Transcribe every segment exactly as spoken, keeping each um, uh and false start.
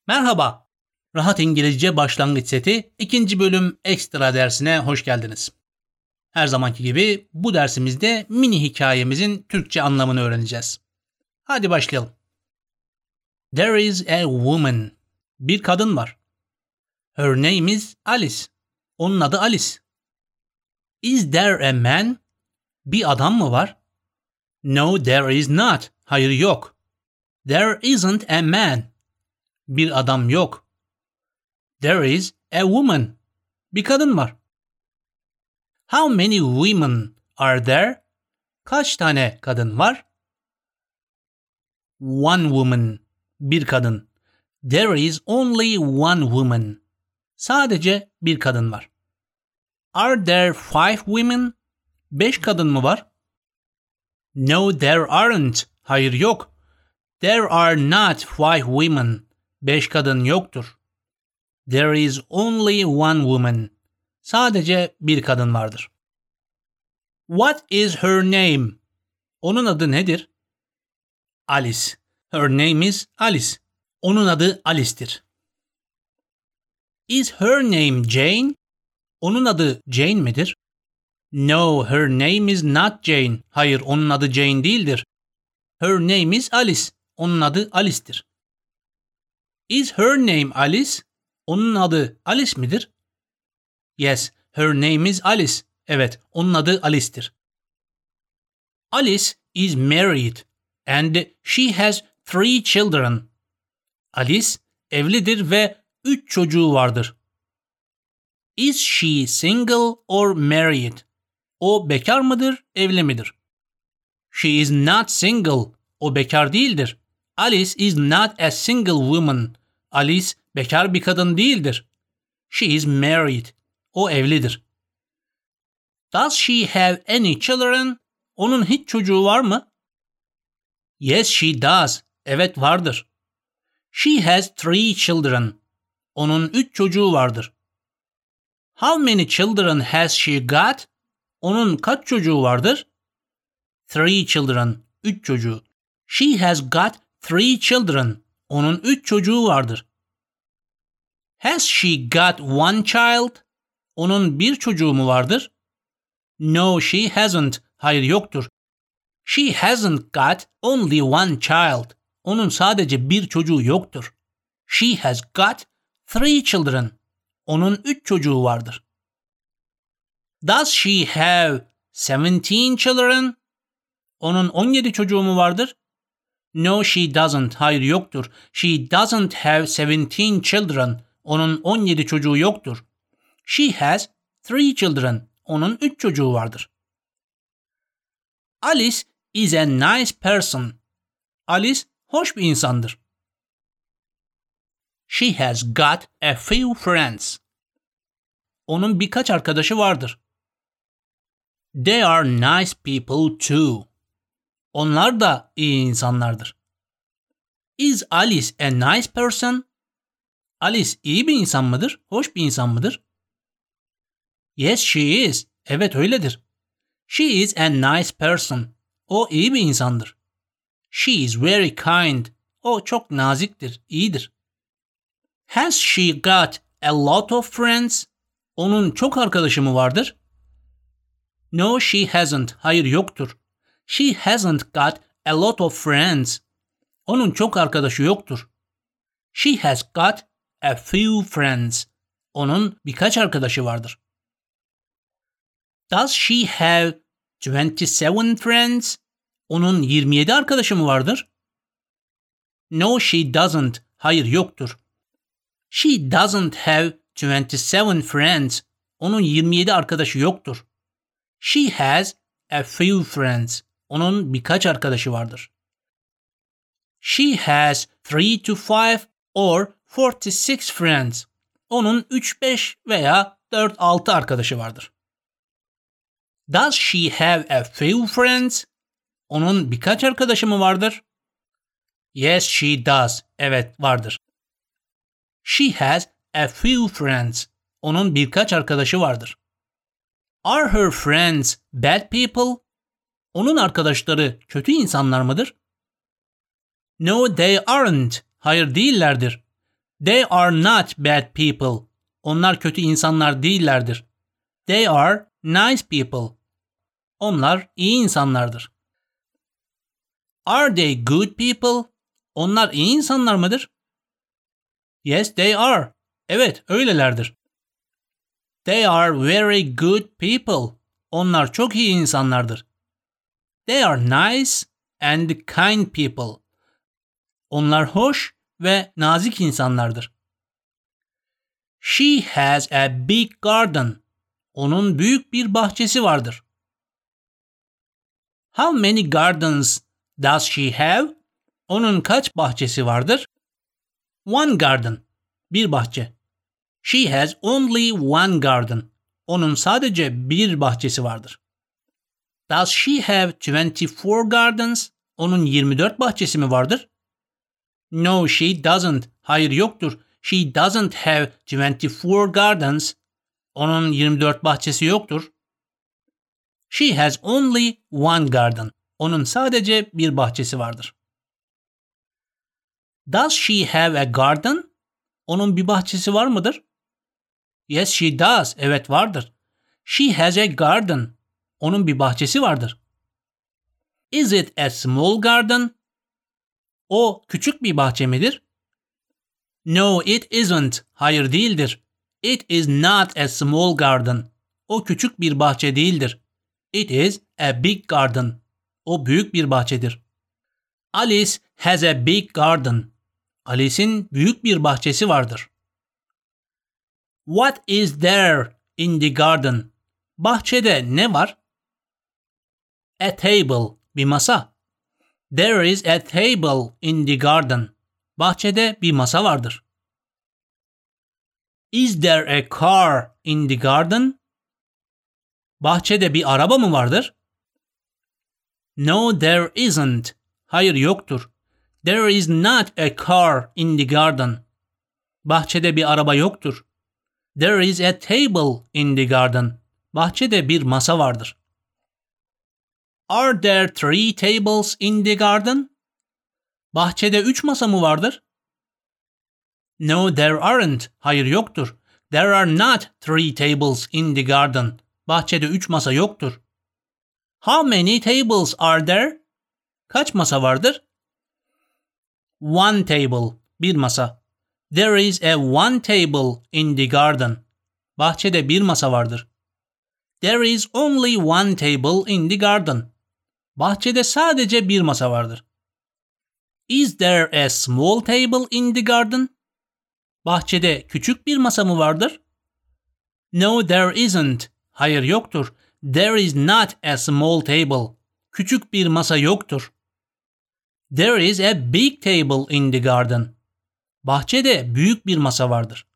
Merhaba, Rahat İngilizce Başlangıç Seti ikinci bölüm ekstra dersine hoş geldiniz. Her zamanki gibi bu dersimizde mini hikayemizin Türkçe anlamını öğreneceğiz. Hadi başlayalım. There is a woman. Bir kadın var. Her name is Alice. Onun adı Alice. Is there a man? Bir adam mı var? No, there is not. Hayır, yok. There isn't a man. Bir adam yok. There is a woman. Bir kadın var. How many women are there? Kaç tane kadın var? One woman. Bir kadın. There is only one woman. Sadece bir kadın var. Are there five women? Beş kadın mı var? No, there aren't. Hayır, yok. There are not five women. Beş kadın yoktur. There is only one woman. Sadece bir kadın vardır. What is her name? Onun adı nedir? Alice. Her name is Alice. Onun adı Alice'tir. Is her name Jane? Onun adı Jane midir? No, her name is not Jane. Hayır, onun adı Jane değildir. Her name is Alice. Onun adı Alice'tir. Is her name Alice? Onun adı Alice midir? Yes, her name is Alice. Evet, onun adı Alice'tir. Alice is married and she has three children. Alice evlidir ve üç çocuğu vardır. Is she single or married? O bekar mıdır, evli midir? She is not single. O bekar değildir. Alice is not a single woman. Alice bekar bir kadın değildir. She is married. O evlidir. Does she have any children? Onun hiç çocuğu var mı? Yes, she does. Evet, vardır. She has three children. Onun üç çocuğu vardır. How many children has she got? Onun kaç çocuğu vardır? Three children. Üç çocuğu. She has got three children. Onun üç çocuğu vardır. Has she got one child? Onun bir çocuğu mu vardır? No, she hasn't. Hayır, yoktur. She hasn't got only one child. Onun sadece bir çocuğu yoktur. She has got three children. Onun üç çocuğu vardır. Does she have seventeen children? Onun on yedi çocuğu mu vardır? No, she doesn't. Hayır, yoktur. She doesn't have seventeen children. Onun on yedi çocuğu yoktur. She has three children. Onun üç çocuğu vardır. Alice is a nice person. Alice hoş bir insandır. She has got a few friends. Onun birkaç arkadaşı vardır. They are nice people too. Onlar da iyi insanlardır. Is Alice a nice person? Alice iyi bir insan mıdır? Hoş bir insan mıdır? Yes, she is. Evet, öyledir. She is a nice person. O iyi bir insandır. She is very kind. O çok naziktir, iyidir. Has she got a lot of friends? Onun çok arkadaşı mı vardır? No, she hasn't. Hayır, yoktur. She hasn't got a lot of friends. Onun çok arkadaşı yoktur. She has got a few friends. Onun birkaç arkadaşı vardır. Does she have twenty-seven friends? Onun yirmi yedi arkadaşı mı vardır? No, she doesn't. Hayır, yoktur. She doesn't have twenty-seven friends. Onun yirmi yedi arkadaşı yoktur. She has a few friends. Onun birkaç arkadaşı vardır. She has three to five or forty-six friends. Onun üç beş veya dört altı arkadaşı vardır. Does she have a few friends? Onun birkaç arkadaşı mı vardır? Yes, she does. Evet, vardır. She has a few friends. Onun birkaç arkadaşı vardır. Are her friends bad people? Onun arkadaşları kötü insanlar mıdır? No, they aren't. Hayır, değillerdir. They are not bad people. Onlar kötü insanlar değillerdir. They are nice people. Onlar iyi insanlardır. Are they good people? Onlar iyi insanlar mıdır? Yes, they are. Evet, öylelerdir. They are very good people. Onlar çok iyi insanlardır. They are nice and kind people. Onlar hoş ve nazik insanlardır. She has a big garden. Onun büyük bir bahçesi vardır. How many gardens does she have? Onun kaç bahçesi vardır? One garden. Bir bahçe. She has only one garden. Onun sadece bir bahçesi vardır. Does she have twenty-four gardens? Onun yirmi dört bahçesi mi vardır? No, she doesn't. Hayır, yoktur. She doesn't have twenty-four gardens. Onun yirmi dört bahçesi yoktur. She has only one garden. Onun sadece bir bahçesi vardır. Does she have a garden? Onun bir bahçesi var mıdır? Yes, she does. Evet, vardır. She has a garden. Onun bir bahçesi vardır. Is it a small garden? O küçük bir bahçe midir? No, it isn't. Hayır, değildir. It is not a small garden. O küçük bir bahçe değildir. It is a big garden. O büyük bir bahçedir. Alice has a big garden. Alice'in büyük bir bahçesi vardır. What is there in the garden? Bahçede ne var? A table, bir masa. There is a table in the garden. Bahçede bir masa vardır. Is there a car in the garden? Bahçede bir araba mı vardır? No, there isn't. Hayır, yoktur. There is not a car in the garden. Bahçede bir araba yoktur. There is a table in the garden. Bahçede bir masa vardır. Are there three tables in the garden? Bahçede üç masa mı vardır? No, there aren't. Hayır, yoktur. There are not three tables in the garden. Bahçede üç masa yoktur. How many tables are there? Kaç masa vardır? One table, bir masa. There is a one table in the garden. Bahçede bir masa vardır. There is only one table in the garden. Bahçede sadece bir masa vardır. Is there a small table in the garden? Bahçede küçük bir masa mı vardır? No, there isn't. Hayır, yoktur. There is not a small table. Küçük bir masa yoktur. There is a big table in the garden. Bahçede büyük bir masa vardır.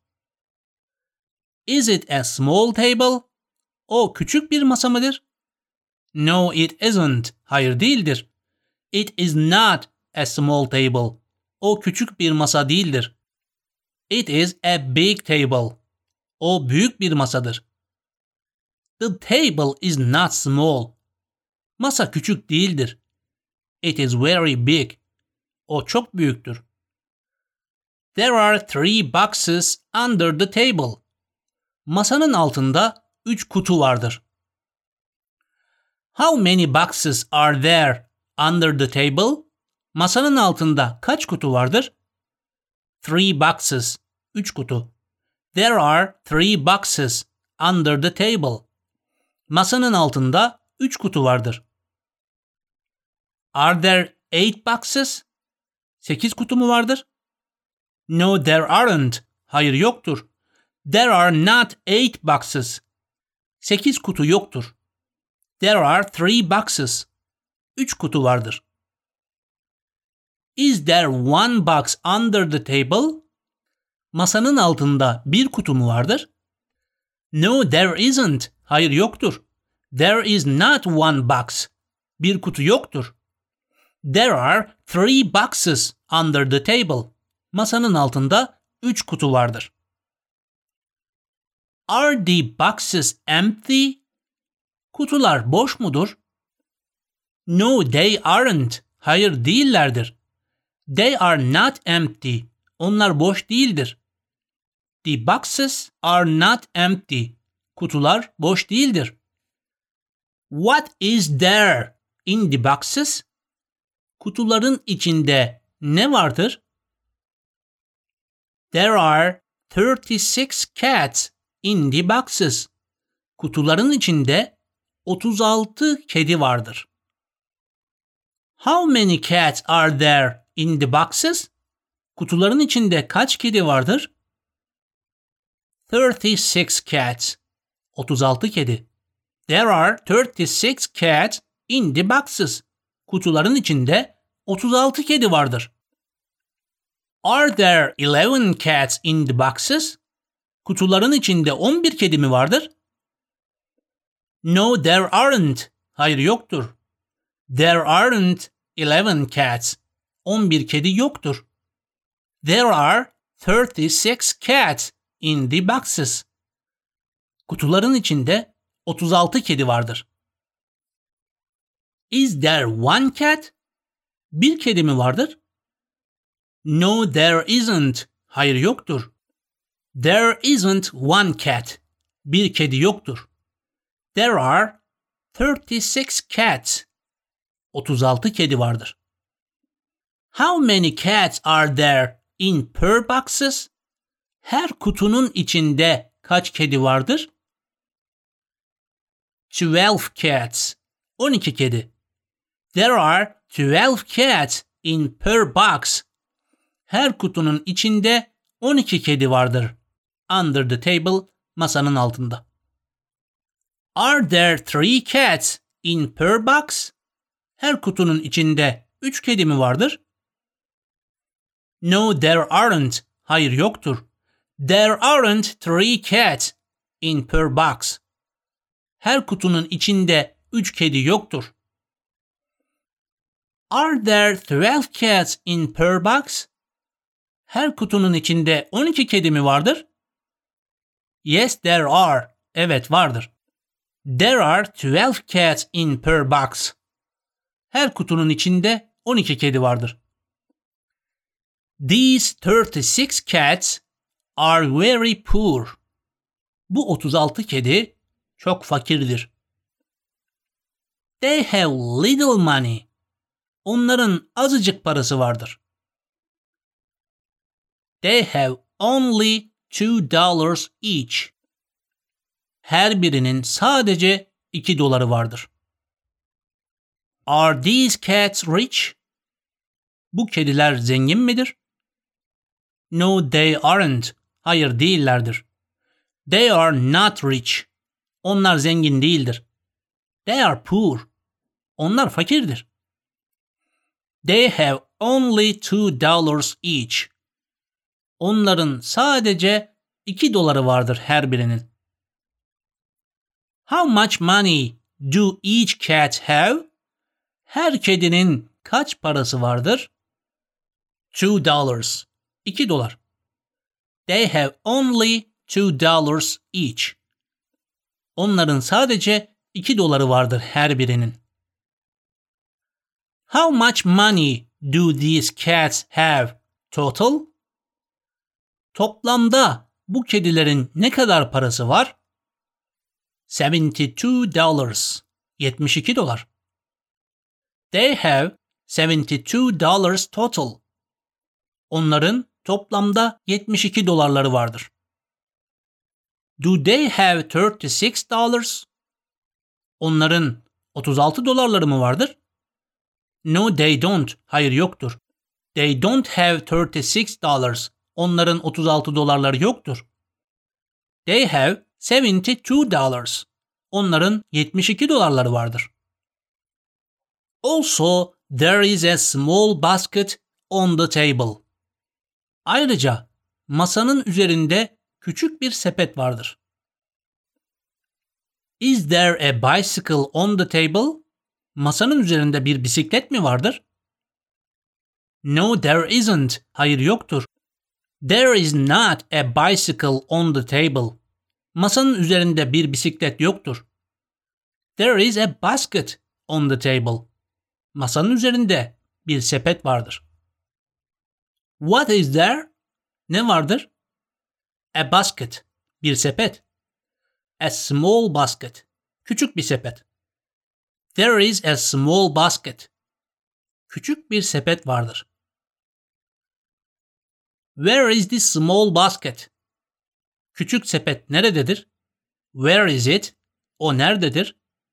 Is it a small table? O küçük bir masa mıdır? No, it isn't. Hayır, değildir. It is not a small table. O küçük bir masa değildir. It is a big table. O büyük bir masadır. The table is not small. Masa küçük değildir. It is very big. O çok büyüktür. There are three boxes under the table. Masanın altında üç kutu vardır. How many boxes are there under the table? Masanın altında kaç kutu vardır? Three boxes. Üç kutu. There are three boxes under the table. Masanın altında üç kutu vardır. Are there eight boxes? Sekiz kutu mu vardır? No, there aren't. Hayır, yoktur. There are not eight boxes. Sekiz kutu yoktur. There are three boxes. Üç kutu vardır. Is there one box under the table? Masanın altında bir kutu mu vardır? No, there isn't. Hayır, yoktur. There is not one box. Bir kutu yoktur. There are three boxes under the table. Masanın altında üç kutu vardır. Are the boxes empty? Kutular boş mudur? No, they aren't. Hayır, değillerdir. They are not empty. Onlar boş değildir. The boxes are not empty. Kutular boş değildir. What is there in the boxes? Kutuların içinde ne vardır? There are thirty-six cats in the boxes. Kutuların içinde otuz altı kedi vardır. How many cats are there in the boxes? Kutuların içinde kaç kedi vardır? thirty-six cats. otuz altı kedi. There are thirty-six cats in the boxes. Kutuların içinde otuz altı kedi vardır. Are there eleven cats in the boxes? Kutuların içinde on bir kedi mi vardır? No, there aren't. Hayır, yoktur. There aren't eleven cats. on bir kedi yoktur. There are thirty-six cats in the boxes. Kutuların içinde otuz altı kedi vardır. Is there one cat? Bir kedi mi vardır? No, there isn't. Hayır, yoktur. There isn't one cat. Bir kedi yoktur. There are thirty-six cats. otuz altı kedi vardır. How many cats are there in per boxes? Her kutunun içinde kaç kedi vardır? twelve cats. on iki kedi. There are twelve cats in per box. Her kutunun içinde on iki kedi vardır. Under the table, masanın altında. Are there three cats in per box? Her kutunun içinde üç kedi mi vardır? No, there aren't. Hayır, yoktur. There aren't three cats in per box. Her kutunun içinde üç kedi yoktur. Are there twelve cats in per box? Her kutunun içinde on iki kedi mi vardır? Yes, there are. Evet, vardır. There are twelve cats in per box. Her kutunun içinde on iki kedi vardır. These thirty-six cats are very poor. Bu otuz altı kedi çok fakirdir. They have little money. Onların azıcık parası vardır. They have only two dollars each. Her birinin sadece iki doları vardır. Are these cats rich? Bu kediler zengin midir? No, they aren't. Hayır, değillerdir. They are not rich. Onlar zengin değildir. They are poor. Onlar fakirdir. They have only two dollars each. Onların sadece iki doları vardır her birinin. How much money do each cat have? Her kedinin kaç parası vardır? Two dollars. iki dolar. They have only two dollars each. Onların sadece iki doları vardır her birinin. How much money do these cats have total? Toplamda bu kedilerin ne kadar parası var? seventy-two dollars. yetmiş iki dolar. They have seventy-two dollars total. Onların toplamda yetmiş iki dolarları vardır. Do they have thirty-six dollars? Onların otuz altı dolarları mı vardır? No, they don't. Hayır, yoktur. They don't have thirty-six dollars. Onların otuz altı dolarları yoktur. They have seventy-two dollars. Onların yetmiş iki dolarları vardır. Also, there is a small basket on the table. Ayrıca masanın üzerinde küçük bir sepet vardır. Is there a bicycle on the table? Masanın üzerinde bir bisiklet mi vardır? No, there isn't. Hayır, yoktur. There is not a bicycle on the table. Masanın üzerinde bir bisiklet yoktur. There is a basket on the table. Masanın üzerinde bir sepet vardır. What is there? ne vardır? A basket, bir sepet. A small basket, küçük bir sepet. There is a small basket. Küçük bir sepet vardır. Where is the small basket? Küçük sepet nerededir? Where is it? O nerededir?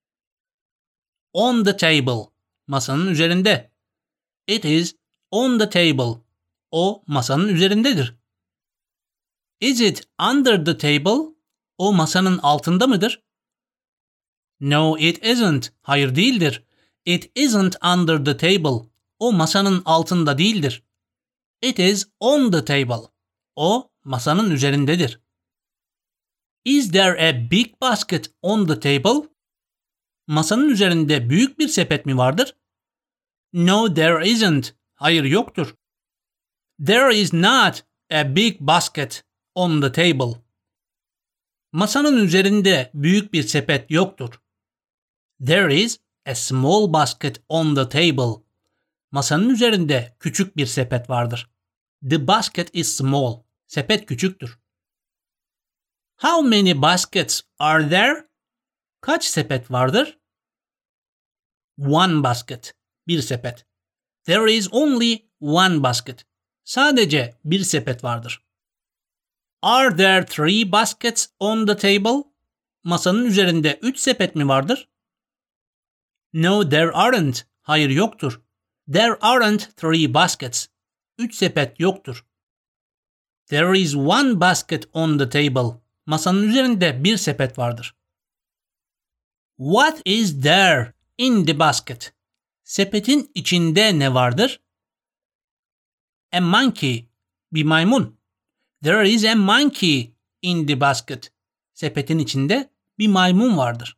On the table, masanın üzerinde. It is on the table. O masanın üzerindedir. Is it under the table? O masanın altında mıdır? No, it isn't. Hayır değildir. It isn't under the table. O masanın altında değildir. It is on the table. O masanın üzerindedir. Is there a big basket on the table? Masanın üzerinde büyük bir sepet mi vardır? No, there isn't. Hayır yoktur. There is not a big basket on the table. Masanın üzerinde büyük bir sepet yoktur. There is a small basket on the table. Masanın üzerinde küçük bir sepet vardır. The basket is small. Sepet küçüktür. How many baskets are there? Kaç sepet vardır? One basket. Bir sepet. There is only one basket. Sadece bir sepet vardır. Are there three baskets on the table? Masanın üzerinde üç sepet mi vardır? No, there aren't. Hayır yoktur. There aren't three baskets. Üç sepet yoktur. There is one basket on the table. Masanın üzerinde bir sepet vardır. What is there in the basket? Sepetin içinde ne vardır? A monkey. Bir maymun. There is a monkey in the basket. Sepetin içinde bir maymun vardır.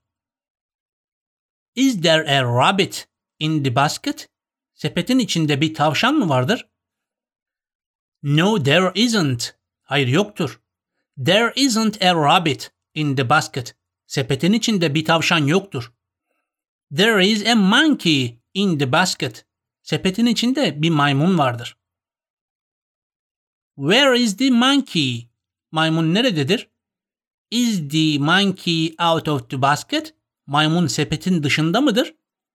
Is there a rabbit in the basket? Sepetin içinde bir tavşan mı vardır? No, there isn't. Hayır yoktur. There isn't a rabbit in the basket. Sepetin içinde bir tavşan yoktur. There is a monkey in the basket. Sepetin içinde bir maymun vardır. Where is the monkey? Maymun nerededir? Is the monkey out of the basket? Maymun sepetin dışında mıdır?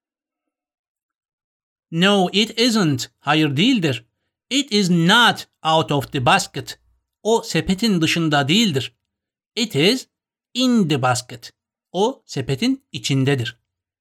No, it isn't. Hayır değildir. It is not out of the basket. O sepetin dışında değildir. It is in the basket. O sepetin içindedir.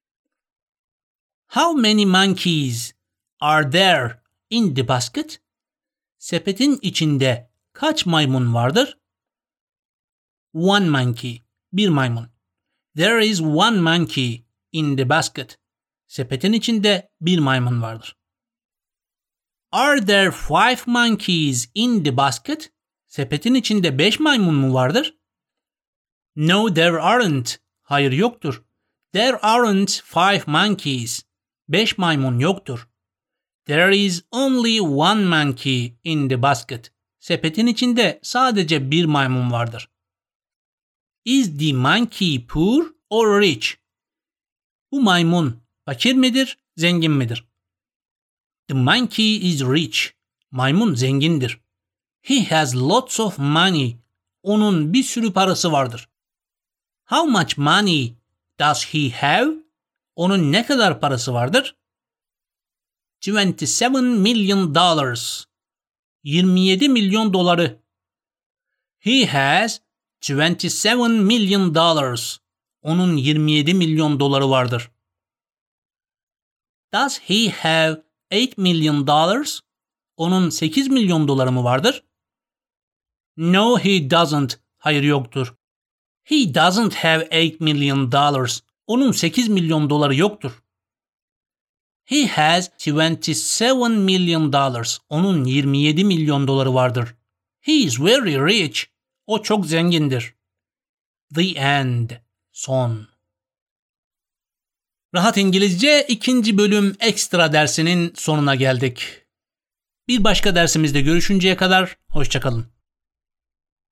How many monkeys are there in the basket? Sepetin içinde kaç maymun vardır? One monkey. Bir maymun. There is one monkey in the basket. Sepetin içinde bir maymun vardır. Are there five monkeys in the basket? Sepetin içinde beş maymun mu vardır? No, there aren't. Hayır yoktur. There aren't five monkeys. Beş maymun yoktur. There is only one monkey in the basket. Sepetin içinde sadece bir maymun vardır. Is the monkey poor or rich? Bu maymun fakir midir, zengin midir? The monkey is rich. Maymun zengindir. He has lots of money. Onun bir sürü parası vardır. How much money does he have? Onun ne kadar parası vardır? twenty-seven million dollars. yirmi yedi milyon doları. He has twenty-seven million dollars. Onun yirmi yedi milyon doları vardır. Does he have eight million dollars? Onun sekiz milyon doları mı vardır? No, he doesn't. Hayır yoktur. He doesn't have eight million dollars. Onun sekiz milyon doları yoktur. He has twenty-seven million dollars. Onun yirmi yedi milyon doları vardır. He is very rich. O çok zengindir. The end. Son. Rahat İngilizce ikinci bölüm ekstra dersinin sonuna geldik. Bir başka dersimizde görüşünceye kadar hoşça kalın.